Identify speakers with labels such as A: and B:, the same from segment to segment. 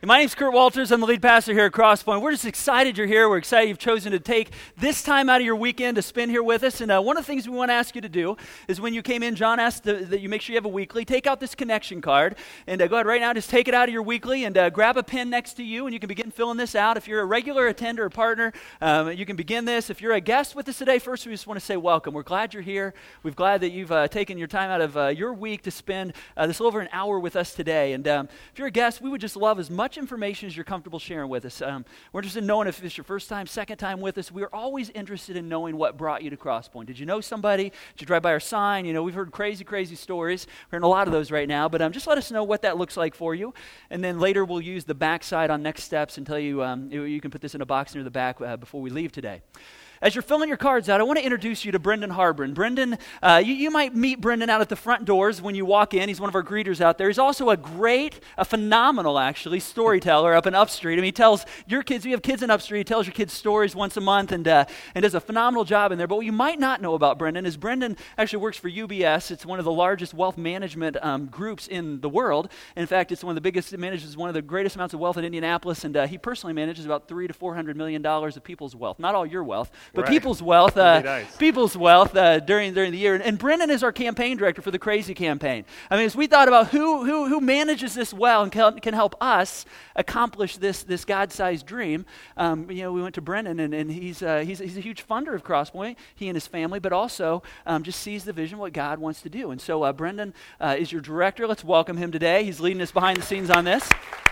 A: My name's Kurt Walters. I'm the lead pastor here at Crosspoint. We're just excited you're here. We're excited you've chosen to take this time out of your weekend to spend here with us. And one of the things we want to ask you to do is when you came in, John asked that you make sure you have a weekly. Take out this connection card and go ahead right now. Just take it out of your weekly and grab a pen next to you, and you can begin filling this out. If you're a regular attender or partner, you can begin this. If you're a guest with us today, first we just want to say welcome. We're glad you're here. We're glad that you've taken your time out of your week to spend this over an hour with us today. And if you're a guest, we would just love as much information as you're comfortable sharing with us. We're interested in knowing if it's your first time, second time with us. We're always interested in knowing what brought you to Crosspoint. Did you know somebody? Did you drive by our sign? You know, we've heard crazy stories. We're hearing a lot of those right now, but just let us know what that looks like for you. And then later we'll use the backside on next steps and tell you you can put this in a box near the back before we leave today. As you're filling your cards out, I want to introduce you to Brendan Harbron. Brendan, you might meet Brendan out at the front doors when you walk in. He's one of our greeters out there. He's also a phenomenal, actually, storyteller up in Upstreet. I mean, he tells your kids, we have kids in Upstreet, he tells your kids stories once a month and does a phenomenal job in there. But what you might not know about Brendan is Brendan actually works for UBS. It's one of the largest wealth management groups in the world. In fact, it's one of the biggest, it manages one of the greatest amounts of wealth in Indianapolis, and he personally manages about $300 to $400 million of people's wealth. Not all your wealth, but right. People's wealth, nice. People's wealth during the year. And Brendan is our campaign director for the Crazy campaign. I mean, as we thought about who manages this well and can help us accomplish this God-sized dream, we went to Brendan, and he's a huge funder of Crosspoint, he and his family, but also just sees the vision, what God wants to do. And so Brendan is your director. Let's welcome him today. He's leading us behind the scenes on this.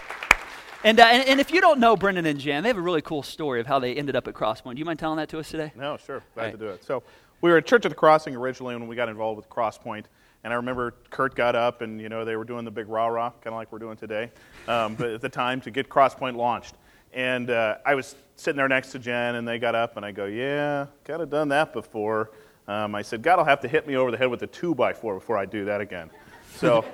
A: And if you don't know Brendan and Jan, they have a really cool story of how they ended up at Crosspoint. Do you mind telling that to us today?
B: No, sure. Glad to do it. So we were at Church at the Crossing originally when we got involved with Crosspoint. And I remember Kurt got up and, they were doing the big rah-rah, kind of like we're doing today, but at the time to get Crosspoint launched. And I was sitting there next to Jen, and they got up, and I go, yeah, kind of done that before. I said, God will have to hit me over the head with a 2x4 before I do that again. So...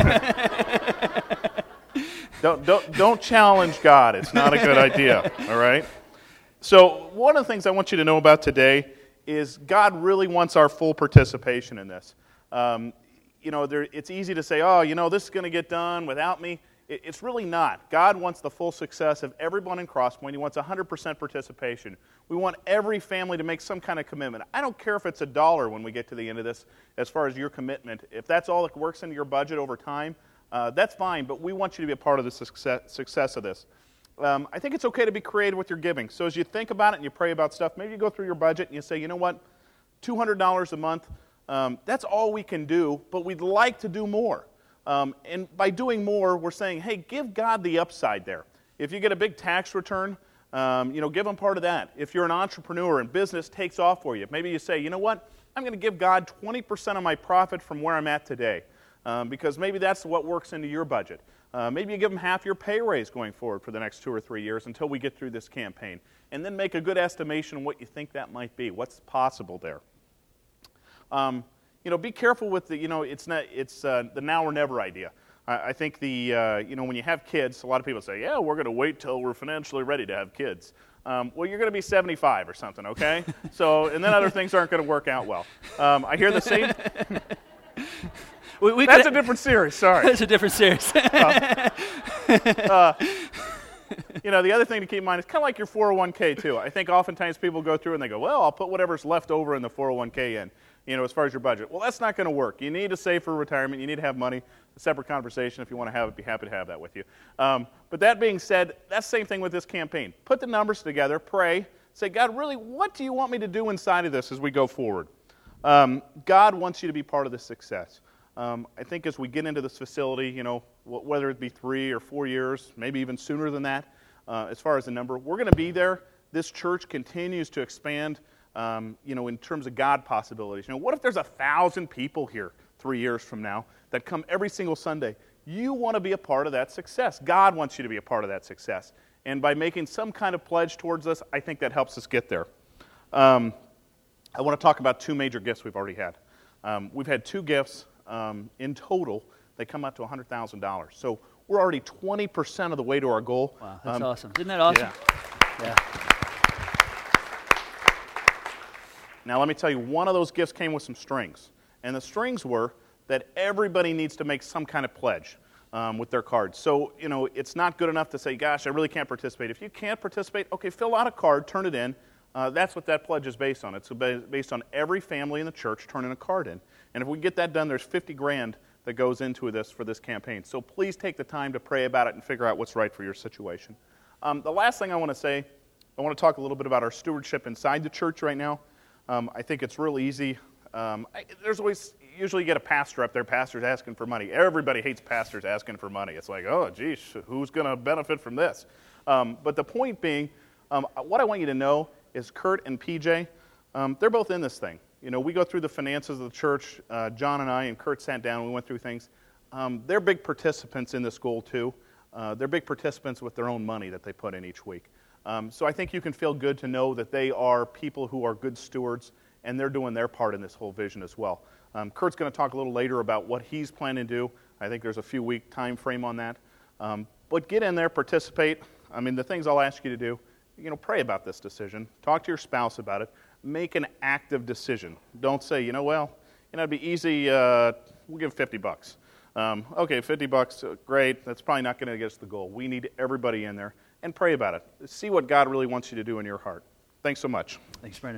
B: Don't challenge God. It's not a good idea, all right? So one of the things I want you to know about today is God really wants our full participation in this. It's easy to say, this is going to get done without me. It's really not. God wants the full success of everyone in Crosspoint. He wants 100% participation. We want every family to make some kind of commitment. I don't care if it's $1 when we get to the end of this as far as your commitment. If that's all that works into your budget over time, that's fine, but we want you to be a part of the success of this. I think it's okay to be creative with your giving. So as you think about it and you pray about stuff, maybe you go through your budget and you say, you know what, $200 a month, that's all we can do, but we'd like to do more. And by doing more, we're saying, hey, give God the upside there. If you get a big tax return, give him part of that. If you're an entrepreneur and business takes off for you, maybe you say, you know what, I'm going to give God 20% of my profit from where I'm at today. Because maybe that's what works into your budget. Maybe you give them half your pay raise going forward for the next 2 or 3 years until we get through this campaign. And then make a good estimation of what you think that might be, what's possible there. Be careful with the, it's the now or never idea. I think when you have kids, a lot of people say, yeah, we're going to wait till we're financially ready to have kids. Well, you're going to be 75 or something, okay? And then other things aren't going to work out well. I hear the same... That's a different series, sorry.
A: That's a different series.
B: The other thing to keep in mind is kind of like your 401k, too. I think oftentimes people go through and they go, well, I'll put whatever's left over in the 401k in, as far as your budget. Well, that's not going to work. You need to save for retirement. You need to have money. A separate conversation. If you want to have it, be happy to have that with you. But that being said, that's the same thing with this campaign. Put the numbers together, pray, say, God, really, what do you want me to do inside of this as we go forward? God wants you to be part of this success. I think as we get into this facility, whether it be 3 or 4 years, maybe even sooner than that, as far as the number, we're going to be there. This church continues to expand, in terms of God possibilities. What if there's 1,000 people here 3 years from now that come every single Sunday? You want to be a part of that success. God wants you to be a part of that success. And by making some kind of pledge towards us, I think that helps us get there. I want to talk about 2 major gifts we've already had. We've had 2 gifts. In total, they come out to $100,000. So we're already 20% of the way to our goal.
A: Wow, that's awesome. Isn't that awesome? Yeah.
B: Now, let me tell you, one of those gifts came with some strings. And the strings were that everybody needs to make some kind of pledge. with their cards. So, it's not good enough to say, gosh, I really can't participate. If you can't participate, okay, fill out a card, turn it in. That's what that pledge is based on. It's based on every family in the church turning a card in. And if we get that done, there's $50,000 that goes into this for this campaign. So please take the time to pray about it and figure out what's right for your situation. The last thing I want to say, I want to talk a little bit about our stewardship inside the church right now. I think it's real easy. There's always, usually you get a pastor up there, pastors asking for money. Everybody hates pastors asking for money. It's like, oh, geez, who's going to benefit from this? But the point being, what I want you to know is Kurt and PJ, they're both in this thing. We go through the finances of the church. John and I and Kurt sat down and we went through things. They're big participants in this goal too. They're big participants with their own money that they put in each week. So I think you can feel good to know that they are people who are good stewards and they're doing their part in this whole vision as well. Kurt's going to talk a little later about what he's planning to do. I think there's a few week time frame on that. But get in there, participate. The things I'll ask you to do, pray about this decision. Talk to your spouse about it. Make an active decision. Don't say, it'd be easy, we'll give $50. Okay, $50, great. That's probably not going to get us the goal. We need everybody in there. And pray about it. See what God really wants you to do in your heart. Thanks so much.
A: Thanks, Brendan.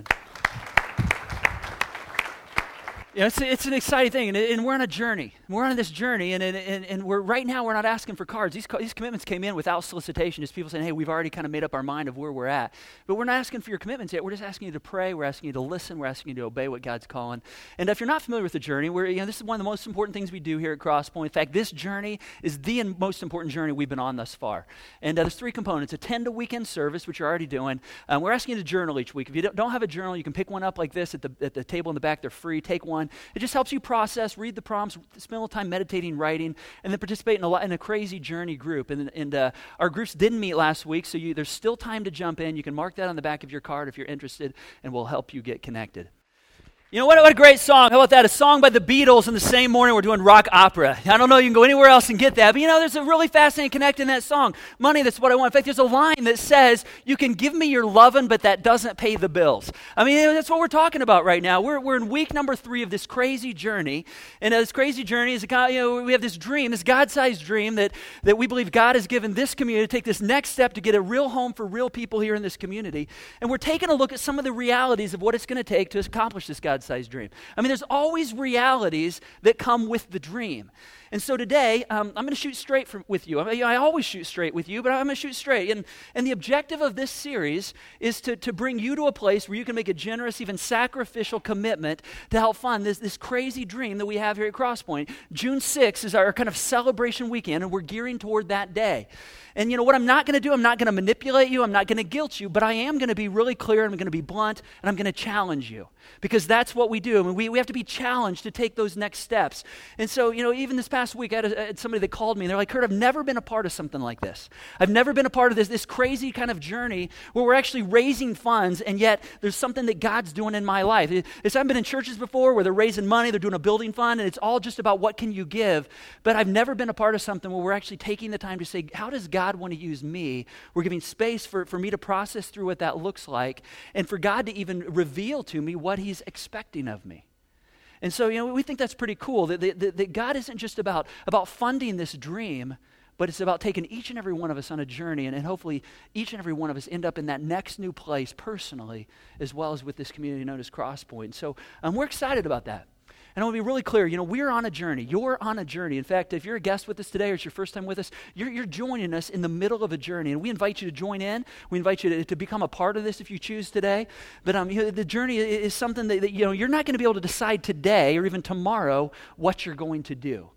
A: It's an exciting thing, and we're on a journey. We're on this journey, and we're right now we're not asking for cards. These commitments came in without solicitation, just people saying, hey, we've already kind of made up our mind of where we're at. But we're not asking for your commitments yet. We're just asking you to pray. We're asking you to listen. We're asking you to obey what God's calling. And if you're not familiar with the journey, this is one of the most important things we do here at Crosspoint. In fact, this journey is the most important journey we've been on thus far. And there's 3 components: attend a weekend service, which you're already doing. We're asking you to journal each week. If you don't have a journal, you can pick one up like this at the table in the back. They're free. Take one. It just helps you process, read the prompts, spend a little time meditating, writing, and then participate in a crazy journey group. And our groups didn't meet last week, so there's still time to jump in. You can mark that on the back of your card if you're interested, and we'll help you get connected. What a great song. How about that? A song by the Beatles, and the same morning we're doing rock opera. I don't know, you can go anywhere else and get that. But there's a really fascinating connect in that song. Money, that's what I want. In fact, there's a line that says, you can give me your lovin', but that doesn't pay the bills. That's what we're talking about right now. We're in week number 3 of this crazy journey. And this crazy journey is, we have this dream, this God-sized dream that we believe God has given this community to take this next step to get a real home for real people here in this community. And we're taking a look at some of the realities of what it's going to take to accomplish this God-sized dream. There's always realities that come with the dream. And so today, I'm going to shoot straight with you. I always shoot straight with you, but I'm going to shoot straight. And the objective of this series is to bring you to a place where you can make a generous, even sacrificial commitment to help fund this crazy dream that we have here at Crosspoint. June 6th is our kind of celebration weekend, and we're gearing toward that day. And what I'm not going to do, I'm not going to manipulate you, I'm not going to guilt you, but I am going to be really clear, I'm going to be blunt, and I'm going to challenge you. Because that's what we do. We have to be challenged to take those next steps. And so, even this past week, I had somebody that called me, and they're like, Kurt, I've never been a part of something like this. I've never been a part of this crazy kind of journey where we're actually raising funds, and yet there's something that God's doing in my life. I've been in churches before where they're raising money, they're doing a building fund, and it's all just about what can you give. But I've never been a part of something where we're actually taking the time to say, how does God want to use me? We're giving space for me to process through what that looks like, and for God to even reveal to me what He's expecting of me. And so, we think that's pretty cool, that God isn't just about funding this dream, but it's about taking each and every one of us on a journey, and hopefully each and every one of us end up in that next new place personally, as well as with this community known as Crosspoint. So we're excited about that. And I want to be really clear, we're on a journey. You're on a journey. In fact, if you're a guest with us today or it's your first time with us, you're joining us in the middle of a journey. And we invite you to join in. We invite you to become a part of this if you choose today. But the journey is something that you're not going to be able to decide today or even tomorrow what you're going to do.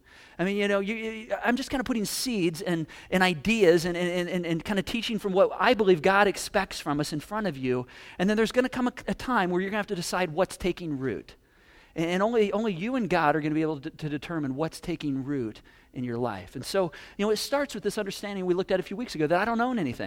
A: I'm just kind of putting seeds and ideas and kind of teaching from what I believe God expects from us in front of you. And then there's going to come a time where you're going to have to decide what's taking root. And only you and God are going to be able to determine what's taking root in your life. And so, it starts with this understanding we looked at a few weeks ago that I don't own anything.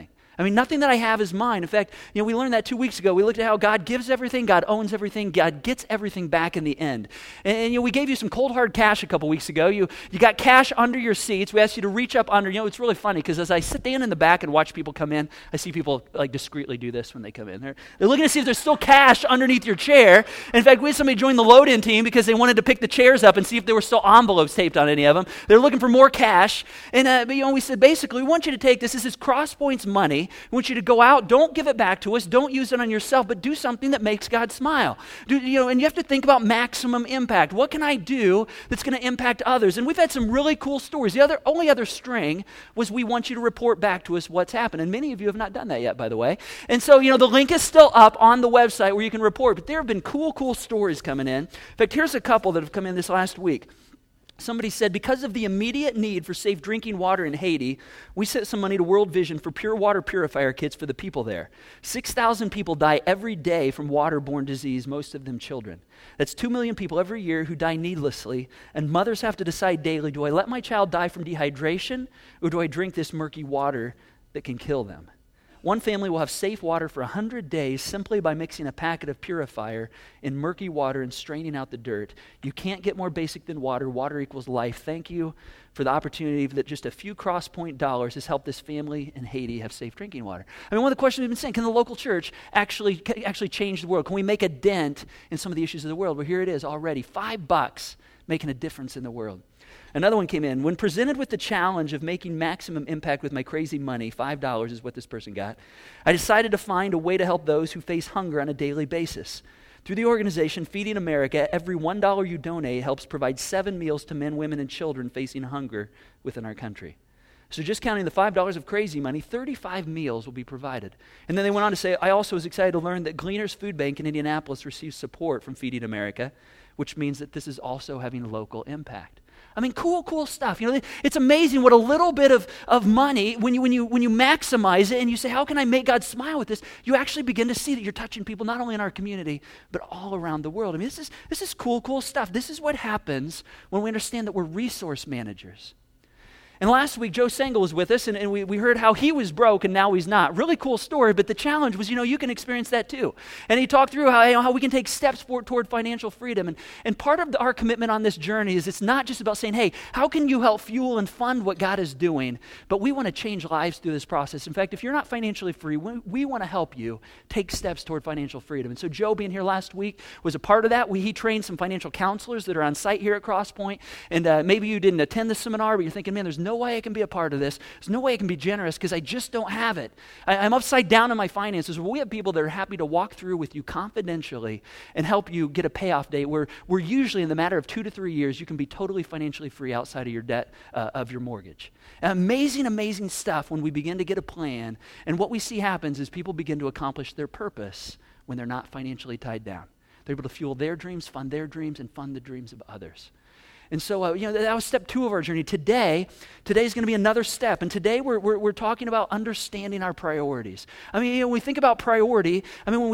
A: I mean, nothing that I have is mine. In fact, we learned that 2 weeks ago. We looked at how God gives everything, God owns everything, God gets everything back in the end. And we gave you some cold hard cash a couple weeks ago. You got cash under your seats. We asked you to reach up under. It's really funny because as I sit down in the back and watch people come in, I see people like discreetly do this when they come in. They're looking to see if there's still cash underneath your chair. And in fact, we had somebody join the load-in team because they wanted to pick the chairs up and see if there were still envelopes taped on any of them. They're looking for more cash. And we said, basically, we want you to take this. This is CrossPoint's money. We want you to go out. Don't give it back to us. Don't use it on yourself, but do something that makes God smile. And you have to think about maximum impact. What can I do that's going to impact others? And we've had some really cool stories. The only other string was we want you to report back to us what's happened. And many of you have not done that yet, by the way. And so, the link is still up on the website where you can report. But there have been cool stories coming in. In fact, here's a couple that have come in this last week. Somebody said, because of the immediate need for safe drinking water in Haiti, we sent some money to World Vision for pure water purifier kits for the people there. 6,000 people die every day from waterborne disease, most of them children. That's 2 million people every year who die needlessly, and mothers have to decide daily, do I let my child die from dehydration, or do I drink this murky water that can kill them? One family will have safe water for 100 days simply by mixing a packet of purifier in murky water and straining out the dirt. You can't get more basic than water. Water equals life. Thank you for the opportunity that just a few CrossPoint dollars has helped this family in Haiti have safe drinking water. I mean, one of the questions we've been saying, can the local church actually change the world? Can we make a dent in some of the issues of the world? Well, here it is already, $5 making a difference in the world. Another one came in. When presented with the challenge of making maximum impact with my crazy money, $5 is what this person got, I decided to find a way to help those who face hunger on a daily basis. Through the organization Feeding America, every $1 you donate helps provide 7 meals to men, women, and children facing hunger within our country. So just counting the $5 of crazy money, 35 meals will be provided. And then they went on to say, I also was excited to learn that Gleaners Food Bank in Indianapolis receives support from Feeding America, which means that this is also having local impact. I mean, cool stuff. It's amazing what a little bit of money, when you maximize it and you say, how can I make God smile with this? You actually begin to see that you're touching people not only in our community, but all around the world. I mean, this is cool stuff. This is what happens when we understand that we're resource managers. And last week, Joe Sengel was with us, and we heard how he was broke and now he's not. Really cool story, but the challenge was, you can experience that too. And he talked through how we can take steps toward financial freedom. And part of our commitment on this journey is it's not just about saying, hey, how can you help fuel and fund what God is doing? But we want to change lives through this process. In fact, if you're not financially free, we want to help you take steps toward financial freedom. And so Joe being here last week was a part of that. He trained some financial counselors that are on site here at CrossPoint. And maybe you didn't attend the seminar, but you're thinking, man, there's no way I can be a part of this. There's no way I can be generous because I just don't have it. I'm upside down in my finances. Well, we have people that are happy to walk through with you confidentially and help you get a payoff date where we're usually in the matter of 2 to 3 years, you can be totally financially free outside of your debt of your mortgage. Amazing stuff when we begin to get a plan. And what we see happens is people begin to accomplish their purpose when they're not financially tied down. They're able to fuel their dreams, fund their dreams, and fund the dreams of others. And so, that was step 2 of our journey. Today's going to be another step. And today we're talking about understanding our priorities. I mean, when we think about priority,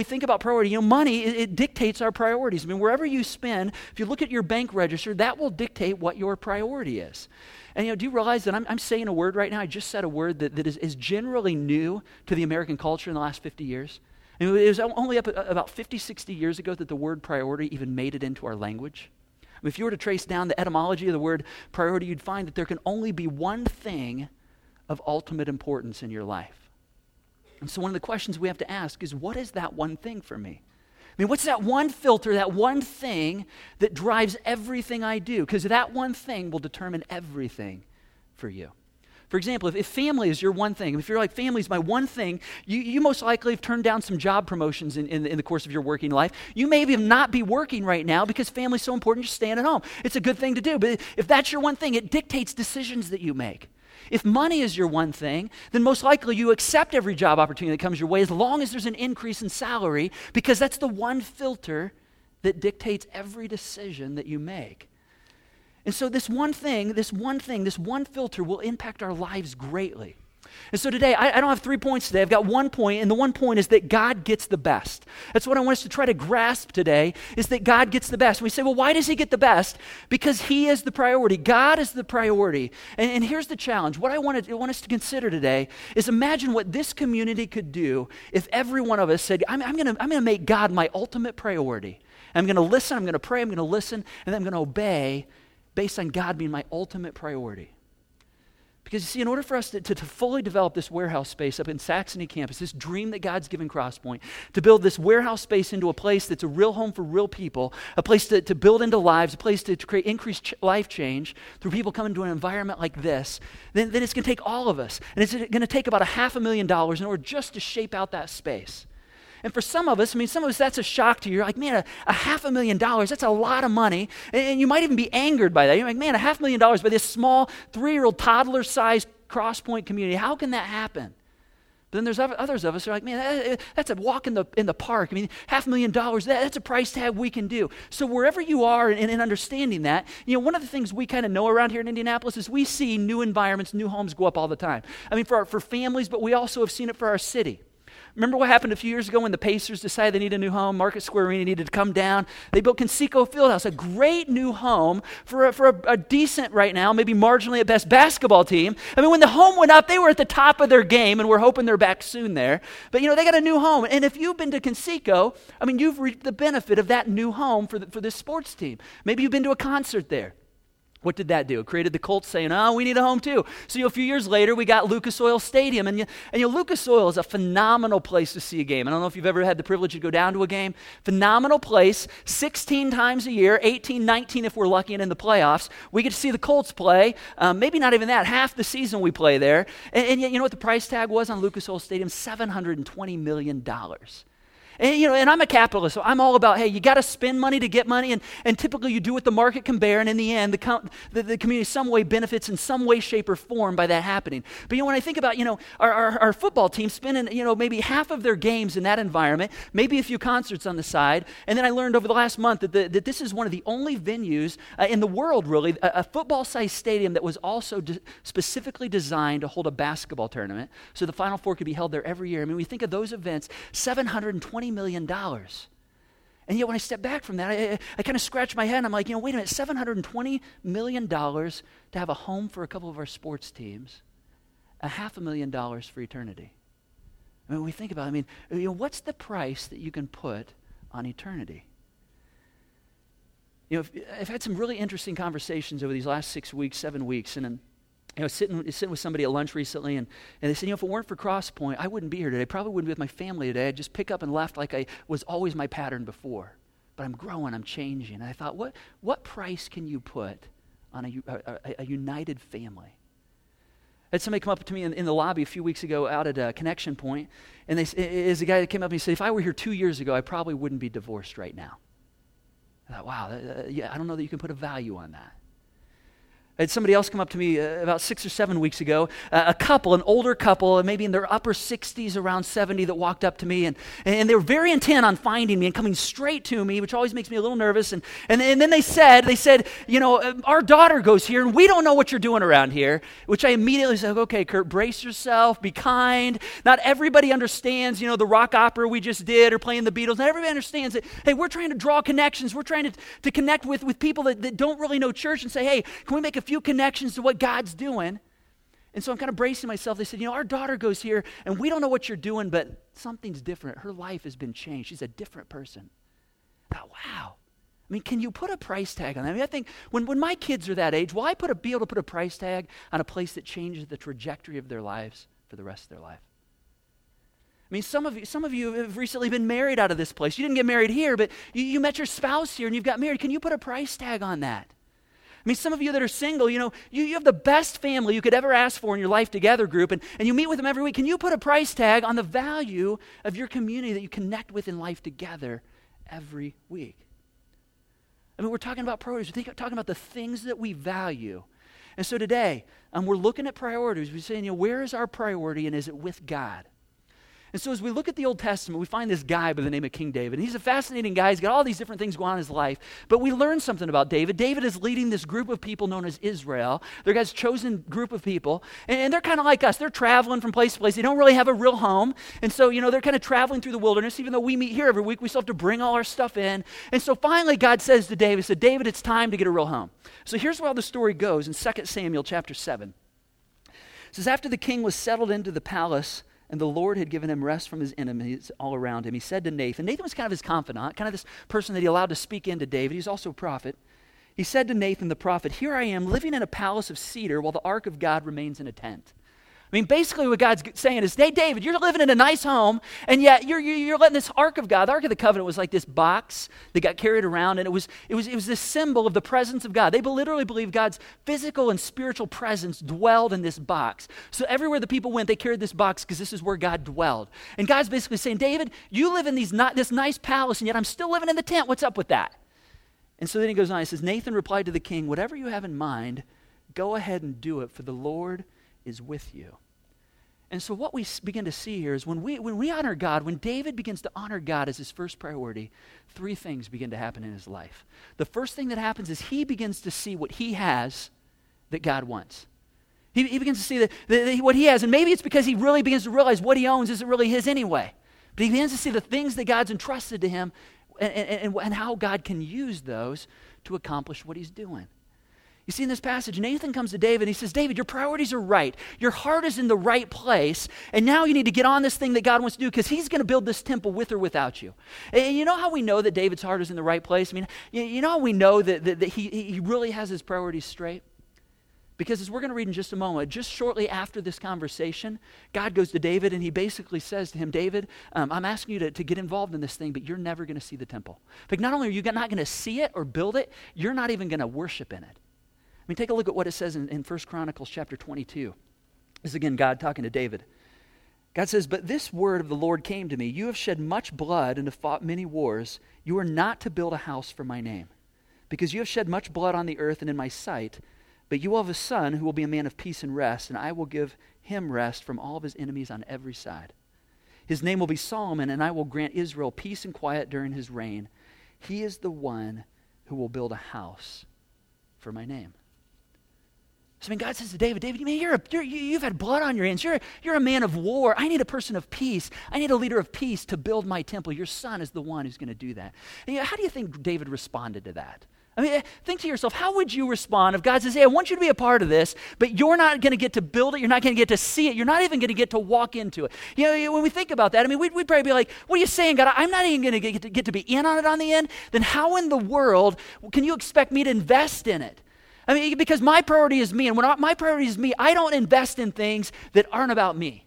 A: money, it dictates our priorities. I mean, wherever you spend, if you look at your bank register, that will dictate what your priority is. And do you realize that I'm saying a word right now? I just said a word that is generally new to the American culture in the last 50 years. And it was only up about 50, 60 years ago that the word priority even made it into our language. If you were to trace down the etymology of the word priority, you'd find that there can only be one thing of ultimate importance in your life. And so one of the questions we have to ask is, what is that one thing for me? I mean, what's that one filter, that one thing that drives everything I do? Because that one thing will determine everything for you. For example, if family is your one thing, if you're like, family is my one thing, you most likely have turned down some job promotions in the course of your working life. You may even not be working right now because family's so important, you're staying at home. It's a good thing to do, but if that's your one thing, it dictates decisions that you make. If money is your one thing, then most likely you accept every job opportunity that comes your way as long as there's an increase in salary, because that's the one filter that dictates every decision that you make. And so this one filter will impact our lives greatly. And so today, I don't have 3 points today. I've got 1 point, and the 1 point is that God gets the best. That's what I want us to try to grasp today, is that God gets the best. And we say, well, why does he get the best? Because he is the priority. God is the priority. And here's the challenge. What I want us to consider today is imagine what this community could do if every one of us said, I'm going to make God my ultimate priority. I'm going to listen, I'm going to pray, I'm going to listen, and then I'm going to obey based on God being my ultimate priority. Because you see, in order for us to fully develop this warehouse space up in Saxony campus, this dream that God's given Crosspoint, to build this warehouse space into a place that's a real home for real people, a place to build into lives, a place to create increased life change through people coming to an environment like this, then it's going to take all of us. And it's going to take about $500,000 in order just to shape out that space. And for some of us, that's a shock to you. You're like, man, a $500,000, that's a lot of money. And you might even be angered by that. You're like, man, $500,000 by this small 3-year-old toddler-sized Crosspoint community. How can that happen? But then there's others of us who are like, man, that's a walk in the park. I mean, $500,000, that's a price tag we can do. So wherever you are in understanding that, one of the things we kind of know around here in Indianapolis is we see new environments, new homes go up all the time. I mean, for families, but we also have seen it for our city. Remember what happened a few years ago when the Pacers decided they needed a new home? Market Square Arena needed to come down. They built Conseco Fieldhouse, a great new home for a decent, right now, maybe marginally at best, basketball team. I mean, when the home went up, they were at the top of their game, and we're hoping they're back soon there. But, they got a new home. And if you've been to Conseco, you've reaped the benefit of that new home for this sports team. Maybe you've been to a concert there. What did that do? It created the Colts saying, oh, we need a home too. So a few years later, we got Lucas Oil Stadium. And Lucas Oil is a phenomenal place to see a game. I don't know if you've ever had the privilege to go down to a game. Phenomenal place, 16 times a year, 18, 19 if we're lucky and in the playoffs. We get to see the Colts play. Maybe not even that, half the season we play there. And yet, you know what the price tag was on Lucas Oil Stadium? $720 million. And I'm a capitalist, so I'm all about, hey, you got to spend money to get money, and typically you do what the market can bear, and in the end, the community some way benefits in some way, shape, or form by that happening. But when I think about, our football team spending, maybe half of their games in that environment, maybe a few concerts on the side, and then I learned over the last month that this is one of the only venues in the world, really, a football-sized stadium that was also specifically designed to hold a basketball tournament, so the Final Four could be held there every year. We think of those events, $720 million. And yet when I step back from that, I kind of scratch my head and I'm like, wait a minute, $720 million to have a home for a couple of our sports teams, $500,000 for eternity. When we think about it, what's the price that you can put on eternity? I've had some really interesting conversations over these last 6 weeks, 7 weeks, and then sitting with somebody at lunch recently, and they said, if it weren't for Crosspoint, I wouldn't be here today. Probably wouldn't be with my family today. I'd just pick up and left like I was always my pattern before. But I'm growing, I'm changing. And I thought, what price can you put on a united family? I had somebody come up to me in the lobby a few weeks ago out at Connection Point, and is a guy that came up and he said, if I were here 2 years ago, I probably wouldn't be divorced right now. I thought, wow, I don't know that you can put a value on that. I had somebody else come up to me about 6 or 7 weeks ago, a couple, an older couple, maybe in their upper 60s, around 70, that walked up to me, and they were very intent on finding me and coming straight to me, which always makes me a little nervous. And then they said, our daughter goes here, and we don't know what you're doing around here, which I immediately said, okay, Kurt, brace yourself, be kind. Not everybody understands, the rock opera we just did or playing the Beatles. Not everybody understands that, hey, we're trying to draw connections. We're trying to connect with people that don't really know church and say, hey, can we make a few connections to what God's doing? And so I'm kind of bracing myself. They said, our daughter goes here, and we don't know what you're doing, but something's different. Her life has been changed. She's a different person. I thought, wow. Can you put a price tag on that? I think when my kids are that age, will I be able to put a price tag on a place that changes the trajectory of their lives for the rest of their life? Some of you have recently been married out of this place. You didn't get married here, but you met your spouse here and you've got married. Can you put a price tag on that? Some of you that are single, you have the best family you could ever ask for in your Life Together group, and you meet with them every week. Can you put a price tag on the value of your community that you connect with in Life Together every week? We're talking about priorities. We're talking about the things that we value. And so today, we're looking at priorities. We're saying, where is our priority, and is it with God? And so as we look at the Old Testament, we find this guy by the name of King David. And he's a fascinating guy. He's got all these different things going on in his life. But we learn something about David. David is leading this group of people known as Israel. They're God's chosen group of people. And they're kind of like us. They're traveling from place to place. They don't really have a real home. And so, they're kind of traveling through the wilderness. Even though we meet here every week, we still have to bring all our stuff in. And so finally God says to David, David, it's time to get a real home. So here's where the story goes in 2 Samuel chapter 7. It says, after the king was settled into the palace, and the Lord had given him rest from his enemies all around him, he said to Nathan, Nathan was kind of his confidant, kind of this person that he allowed to speak into David. He's also a prophet. He said to Nathan the prophet, here I am living in a palace of cedar while the ark of God remains in a tent. I mean, basically what God's saying is, hey, David, you're living in a nice home, and yet you're letting this Ark of God, the Ark of the Covenant was like this box that got carried around, and it was this symbol of the presence of God. They literally believed God's physical and spiritual presence dwelled in this box. So everywhere the people went, they carried this box because this is where God dwelled. And God's basically saying, David, you live in this nice palace, and yet I'm still living in the tent. What's up with that? And so then he goes on, he says, Nathan replied to the king, whatever you have in mind, go ahead and do it, for the Lord is with you. And so what we begin to see here is when we honor God, when David begins to honor God as his first priority, three things begin to happen in his life. The first thing that happens is he begins to see what he has that God wants. He begins to see what he has, and maybe it's because he really begins to realize what he owns isn't really his anyway. But he begins to see the things that God's entrusted to him and how God can use those to accomplish what he's doing. You see in this passage, Nathan comes to David and he says, David, your priorities are right. Your heart is in the right place. And now you need to get on this thing that God wants to do because he's going to build this temple with or without you. And you know how we know that David's heart is in the right place? I mean, you know how we know that he really has his priorities straight? Because as we're going to read in just a moment, just shortly after this conversation, God goes to David and he basically says to him, David, I'm asking you to get involved in this thing, but you're never going to see the temple. But not only are you not going to see it or build it, you're not even going to worship in it. I mean, take a look at what it says in 1 Chronicles chapter 22. This is again God talking to David. God says, but this word of the Lord came to me. You have shed much blood and have fought many wars. You are not to build a house for my name, because you have shed much blood on the earth and in my sight. But you will have a son who will be a man of peace and rest, and I will give him rest from all of his enemies on every side. His name will be Solomon, and I will grant Israel peace and quiet during his reign. He is the one who will build a house for my name. So God says to David, man, you've had blood on your hands. You're a man of war. I need a person of peace. I need a leader of peace to build my temple. Your son is the one who's going to do that. And, how do you think David responded to that? I mean, think to yourself, how would you respond if God says, hey, I want you to be a part of this, but you're not going to get to build it, you're not going to get to see it, you're not even going to get to walk into it. When we think about that, I mean, we'd probably be like, what are you saying, God? I'm not even going to get to be in on it on the end. Then how in the world can you expect me to invest in it? I mean, because my priority is me, and when my priority is me, I don't invest in things that aren't about me.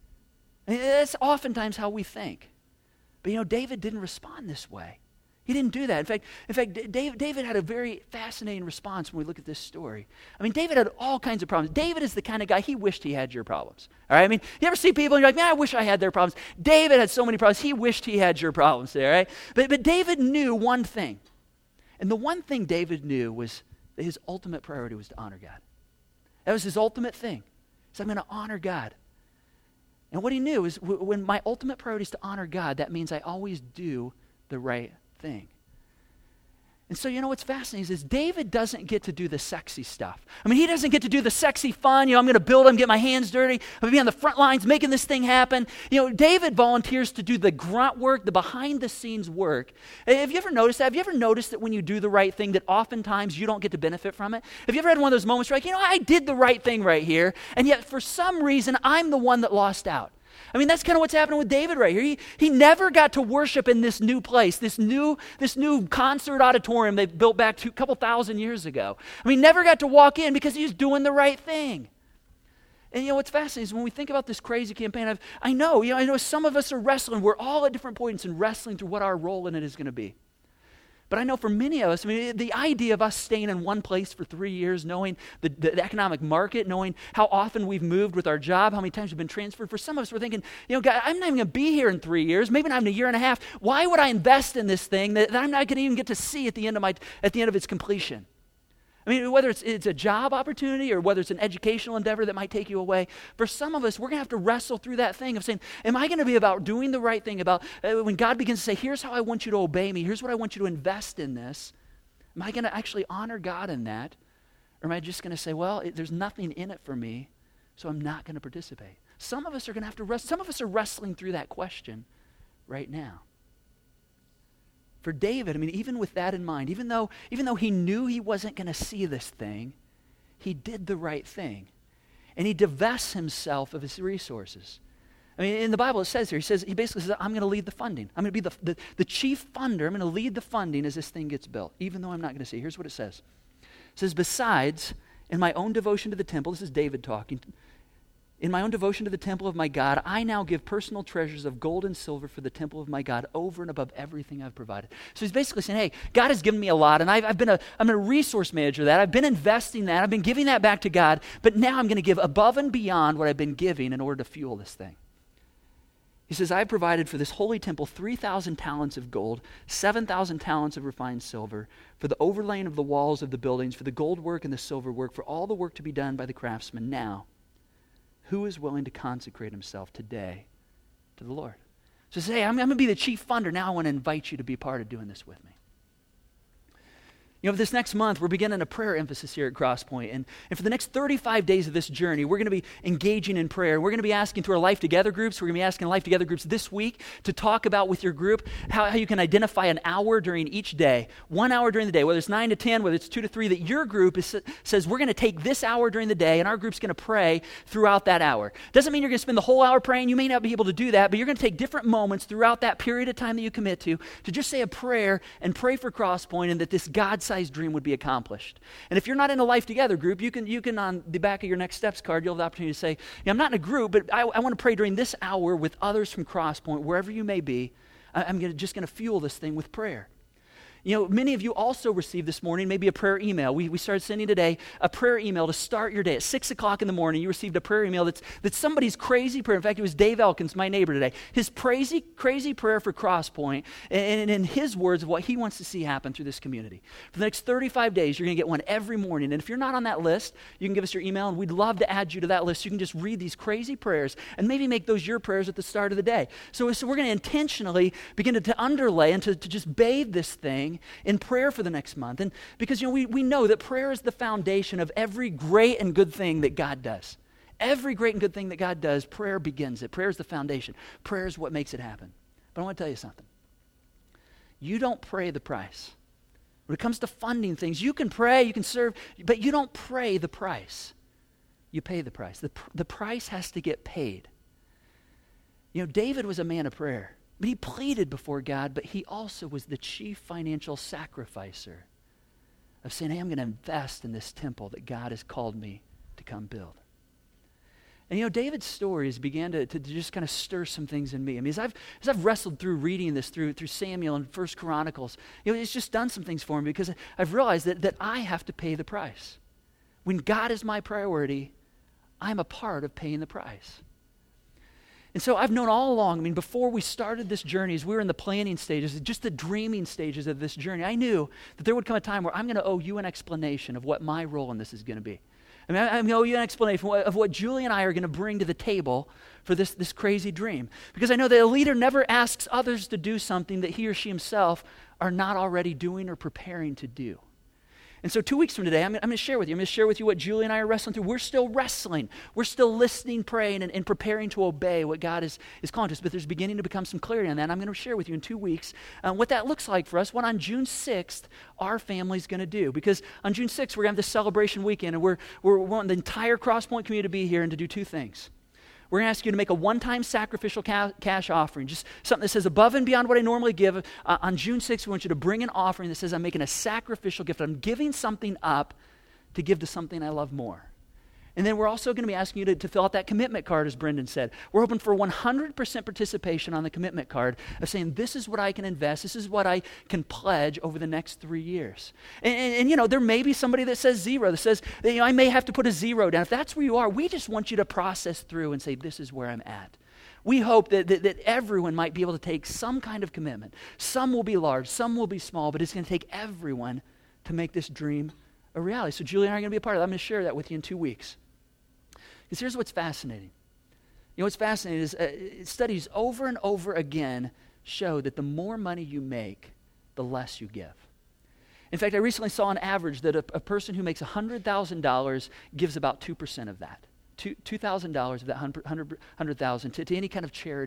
A: I mean, that's oftentimes how we think. But David didn't respond this way. He didn't do that. In fact, David had a very fascinating response when we look at this story. I mean, David had all kinds of problems. David is the kind of guy, he wished he had your problems. All right? I mean, you ever see people and you're like, man, I wish I had their problems. David had so many problems. He wished he had your problems there, right? But David knew one thing. And the one thing David knew was that his ultimate priority was to honor God. That was his ultimate thing. He said, I'm going to honor God. And what he knew is when my ultimate priority is to honor God, that means I always do the right thing. And so what's fascinating is David doesn't get to do the sexy stuff. I mean, he doesn't get to do the sexy fun, I'm going to build them, get my hands dirty, I'm going to be on the front lines making this thing happen. David volunteers to do the grunt work, the behind the scenes work. Have you ever noticed that? Have you ever noticed that when you do the right thing that oftentimes you don't get to benefit from it? Have you ever had one of those moments where you're like, I did the right thing right here, and yet for some reason I'm the one that lost out? I mean, that's kind of what's happening with David right here. He never got to worship in this new place, this new concert auditorium they built back a couple thousand years ago. I mean, never got to walk in because he was doing the right thing. And what's fascinating is when we think about this crazy campaign, I know some of us are wrestling. We're all at different points in wrestling through what our role in it is going to be. But I know for many of us, I mean, the idea of us staying in one place for 3 years, knowing the economic market, knowing how often we've moved with our job, how many times we've been transferred, for some of us, we're thinking, God, I'm not even going to be here in 3 years, maybe not even a year and a half. Why would I invest in this thing that I'm not going to even get to see at the end of its completion? I mean, whether it's a job opportunity or whether it's an educational endeavor that might take you away, for some of us, we're going to have to wrestle through that thing of saying, am I going to be about doing the right thing, about when God begins to say, here's how I want you to obey me, here's what I want you to invest in this, am I going to actually honor God in that? Or am I just going to say, well, there's nothing in it for me, so I'm not going to participate? Some of us are going to have to wrestle. Some of us are wrestling through that question right now. For David, I mean, even with that in mind, even though he knew he wasn't going to see this thing, he did the right thing. And he divests himself of his resources. I mean, in the Bible it says here, he basically says, I'm going to lead the funding. I'm going to be the chief funder. I'm going to lead the funding as this thing gets built, even though I'm not going to see. Here's what it says. It says, besides, in my own devotion to the temple, this is David talking, in my own devotion to the temple of my God, I now give personal treasures of gold and silver for the temple of my God over and above everything I've provided. So he's basically saying, hey, God has given me a lot, and I'm a resource manager of that. I've been investing that. I've been giving that back to God, but now I'm going to give above and beyond what I've been giving in order to fuel this thing. He says, I provided for this holy temple 3,000 talents of gold, 7,000 talents of refined silver, for the overlaying of the walls of the buildings, for the gold work and the silver work, for all the work to be done by the craftsmen. Now, who is willing to consecrate himself today to the Lord? So say, I'm going to be the chief funder. Now I want to invite you to be part of doing this with me. You know, this next month, we're beginning a prayer emphasis here at Crosspoint. And for the next 35 days of this journey, we're going to be engaging in prayer. We're going to be asking through our Life Together groups. We're going to be asking Life Together groups this week to talk about with your group how you can identify an hour during each day, 1 hour during the day, whether it's 9 to 10, whether it's 2 to 3, that your group says we're going to take this hour during the day, and our group's going to pray throughout that hour. Doesn't mean you're going to spend the whole hour praying. You may not be able to do that, but you're going to take different moments throughout that period of time that you commit to just say a prayer and pray for Crosspoint and that this God-sized dream would be accomplished. And if you're not in a Life Together group, you can on the back of your Next Steps card, you'll have the opportunity to say, I'm not in a group, but I want to pray during this hour with others from Crosspoint, wherever you may be. I'm just going to fuel this thing with prayer. You know, many of you also received this morning maybe a prayer email. We started sending today a prayer email to start your day. At 6 o'clock in the morning, you received a prayer email that's somebody's crazy prayer. In fact, it was Dave Elkins, my neighbor today. His crazy prayer for Crosspoint, and in his words of what he wants to see happen through this community. For the next 35 days, you're going to get one every morning. And if you're not on that list, you can give us your email, and we'd love to add you to that list. You can just read these crazy prayers and maybe make those your prayers at the start of the day. So we're going to intentionally begin to underlay and to just bathe this thing in prayer for the next month. And because, you know, we know that prayer is the foundation of every great and good thing that God does. Every great and good thing that God does, prayer begins it. Prayer is the foundation. Prayer is what makes it happen. But I want to tell you something. You don't pray the price. When it comes to funding things, you can pray, you can serve, but you don't pray the price. You pay the price. The price has to get paid. You know, David was a man of prayer. But he pleaded before God, but he also was the chief financial sacrificer of saying, hey, I'm going to invest in this temple that God has called me to come build. And you know, David's stories began to just kind of stir some things in me. I mean, as I've wrestled through reading this through Samuel and 1 Chronicles, you know, it's just done some things for me because I've realized that I have to pay the price. When God is my priority, I'm a part of paying the price. And so I've known all along, I mean, before we started this journey, as we were in the planning stages, just the dreaming stages of this journey, I knew that there would come a time where I'm going to owe you an explanation of what my role in this is going to be. I mean, I'm going to owe you an explanation of what Julie and I are going to bring to the table for this crazy dream. Because I know that a leader never asks others to do something that he or she himself are not already doing or preparing to do. And so 2 weeks from today, I'm going to share with you. I'm going to share with you what Julie and I are wrestling through. We're still wrestling. We're still listening, praying, and preparing to obey what God is calling us. But there's beginning to become some clarity on that. I'm going to share with you in 2 weeks what that looks like for us, what on June 6th our family's going to do. Because on June 6th, we're going to have this celebration weekend, and we're wanting the entire Crosspoint community to be here and to do two things. We're going to ask you to make a one-time sacrificial cash offering, just something that says above and beyond what I normally give. On June 6th, we want you to bring an offering that says I'm making a sacrificial gift. I'm giving something up to give to something I love more. And then we're also going to be asking you to fill out that commitment card, as Brendan said. We're hoping for 100% participation on the commitment card of saying, this is what I can invest, this is what I can pledge over the next 3 years. And you know, there may be somebody that says zero, that says, you know, I may have to put a zero down. If that's where you are, we just want you to process through and say, this is where I'm at. We hope that everyone might be able to take some kind of commitment. Some will be large, some will be small, but it's going to take everyone to make this dream a reality. So Julie and I are going to be a part of that. I'm going to share that with you in 2 weeks. Because here's what's fascinating. You know what's fascinating is studies over and over again show that the more money you make, the less you give. In fact, I recently saw an average that a person who makes $100,000 gives about 2% of that. $2,000 of that $100,000 to any kind of charity